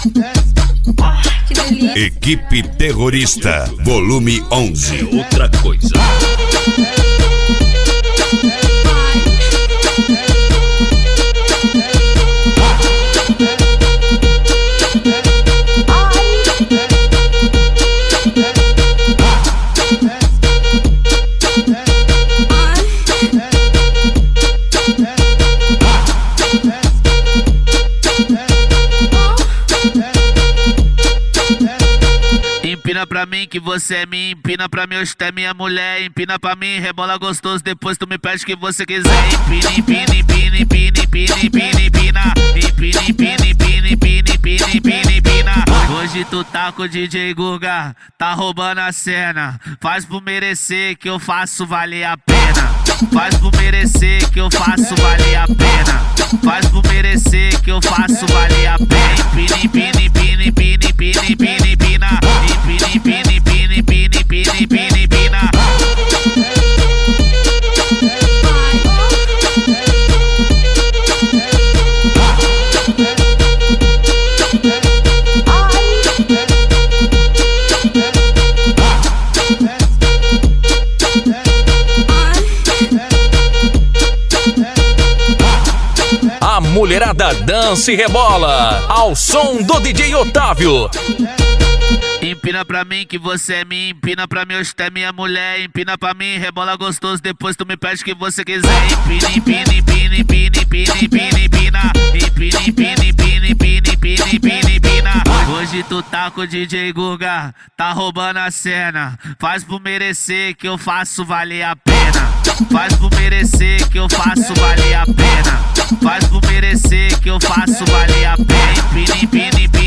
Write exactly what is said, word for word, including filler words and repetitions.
Que delícia. Equipe Terrorista, volume onze. Outra coisa. Empina pra mim que você é minha, empina pra mim hoje tu é minha mulher. Empina pra mim, rebola gostoso, depois tu me pede o que você quiser. Empina, empina, empina, empina, empina, empina, empina. Empina, empina, empina, empina, empina, empina, empina. Hoje tu tá com o D J Guga, tá roubando a cena. Faz por merecer que eu faço valer a pena. Faz por merecer que eu faço valer a pena. Faz por merecer que eu faço valer a pena. Empina, empina, empina, empina, empina, empina, empina. Empina, empina, empina, empina, empina, empina, empina. A mulherada dança e rebola ao som do D J Otávio. Empina pra mim que você é minha, empina pra mim hoje tu é minha mulher. Empina pra mim, rebola gostoso, depois tu me pede o que você quiser. Empina, empina, empina, empina, empina, empina, empina. Empina, empina, empina, empina, empina, empina, empina. Hoje tu tá com o D J Guga, tá roubando a cena. Faz por merecer que eu faço valer a pena. Faz por merecer que eu faço valer a pena. Faz por merecer que eu faço valer a pena. Empina, empina, empina.